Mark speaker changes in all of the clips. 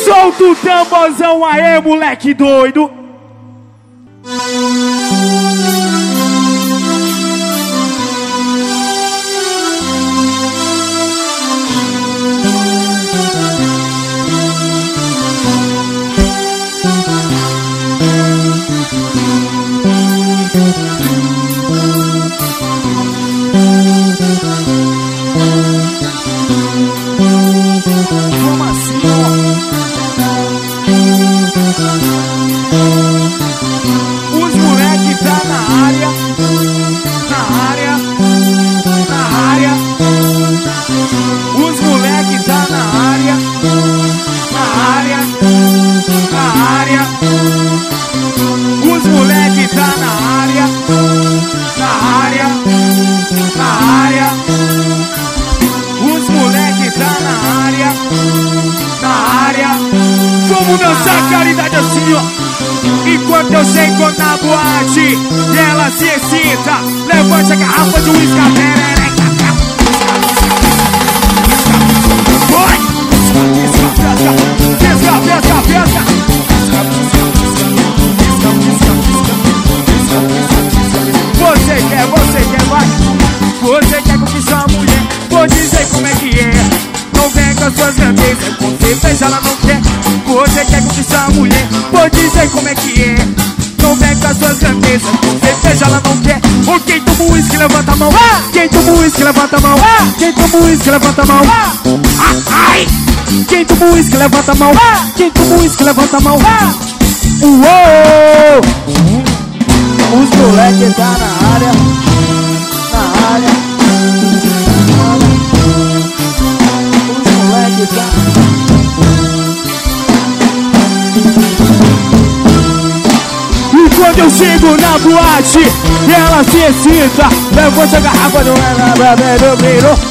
Speaker 1: Solta o tamborzão aí, moleque doido. Vamos assim, os moleque tá na área, na área, na área. Os moleque tá na área, na área, na área. Os moleque tá na área, na área, na área. Os moleque tá na área, na área. Vamos dançar caridade assim, ó. Enquanto eu chego na boate, ela se excita. Levante a garrafa de uísque, perereca. Vai! Pesca, pesca, pesca. Você quer, vai. Você quer conquistar a mulher, vou dizer como é que é. Não vem com as suas grandezas, com certeza ela não quer. Você quer conquistar a mulher, vou dizer como é que é. Não vem com as suas grandezas, com certeza ela não quer. Ou quem toma uísque, levanta a mão. Quem toma uísque, levanta a mão. Quem toma uísque, levanta a mão. Ai! Quem toma uísque, levanta a mão. Quem toma uísque, levanta a mão. Uou! Os moleques tá na área, na área. Os moleques tá. E quando eu chego na boate, ela se excita. Levante a garrafa do bebeiro.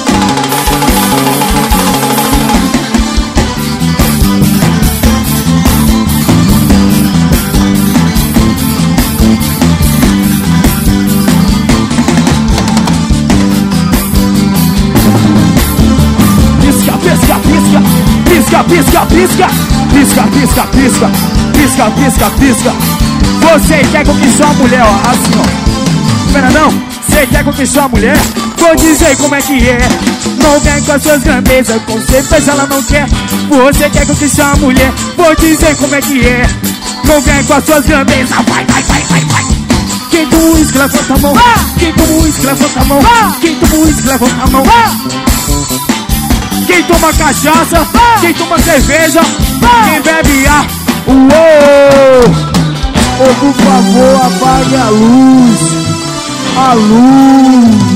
Speaker 1: Pisca, pisca, pisca, pisca, pisca, pisca, pisca, pisca, pisca. Você quer conquistar a mulher, ó, assim, ó. Pera não, você quer conquistar a mulher? Vou dizer como é que é. Não vem com as suas grandezas, com certeza ela não quer. Você quer conquistar a mulher? Vou dizer como é que é. Não vem com as suas grandezas, vai, vai, vai, vai, vai. Quem toma uísque, levanta a mão. Quem toma uísque, levanta a mão. Quem toma uísque, levanta a mão. Quem toma cachaça, quem toma cerveja, quem bebe ar. Uou! Oh, por favor, apague a luz. A luz.